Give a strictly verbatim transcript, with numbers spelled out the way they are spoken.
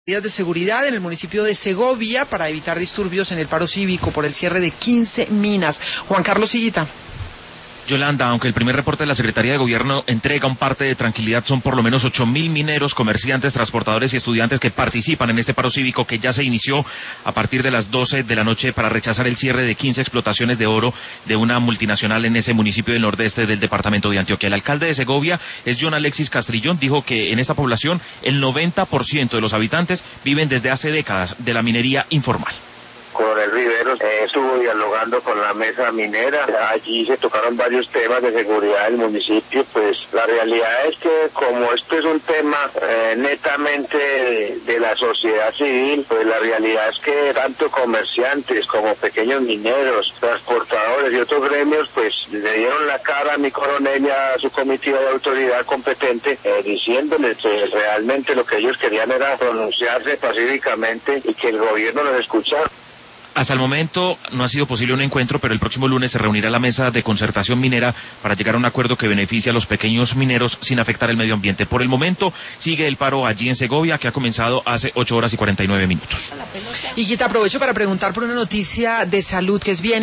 Medidas de seguridad en el municipio de Segovia para evitar disturbios en el paro cívico por el cierre de quince minas. Juan Carlos Sillita. Yolanda, aunque el primer reporte de la Secretaría de Gobierno entrega un parte de tranquilidad, son por lo menos ocho mil mineros, comerciantes, transportadores y estudiantes que participan en este paro cívico que ya se inició a partir de las doce de la noche para rechazar el cierre de quince explotaciones de oro de una multinacional en ese municipio del nordeste del departamento de Antioquia. El alcalde de Segovia es John Alexis Castrillón, dijo que en esta población el noventa por ciento de los habitantes viven desde hace décadas de la minería informal. Coronel Riveros eh, estuvo dialogando con la mesa minera, allí se tocaron varios temas de seguridad del municipio. Pues la realidad es que como esto es un tema eh, netamente de, de la sociedad civil, pues la realidad es que tanto comerciantes como pequeños mineros, transportadores y otros gremios, pues le dieron la cara a mi coronel y a su comitiva de autoridad competente, eh, diciéndoles que realmente lo que ellos querían era pronunciarse pacíficamente y que el gobierno los escuchara. Hasta el momento no ha sido posible un encuentro, pero el próximo lunes se reunirá la mesa de concertación minera para llegar a un acuerdo que beneficie a los pequeños mineros sin afectar el medio ambiente. Por el momento sigue el paro allí en Segovia, que ha comenzado hace ocho horas y cuarenta y nueve minutos. Y Guita, aprovecho para preguntar por una noticia de salud que es bien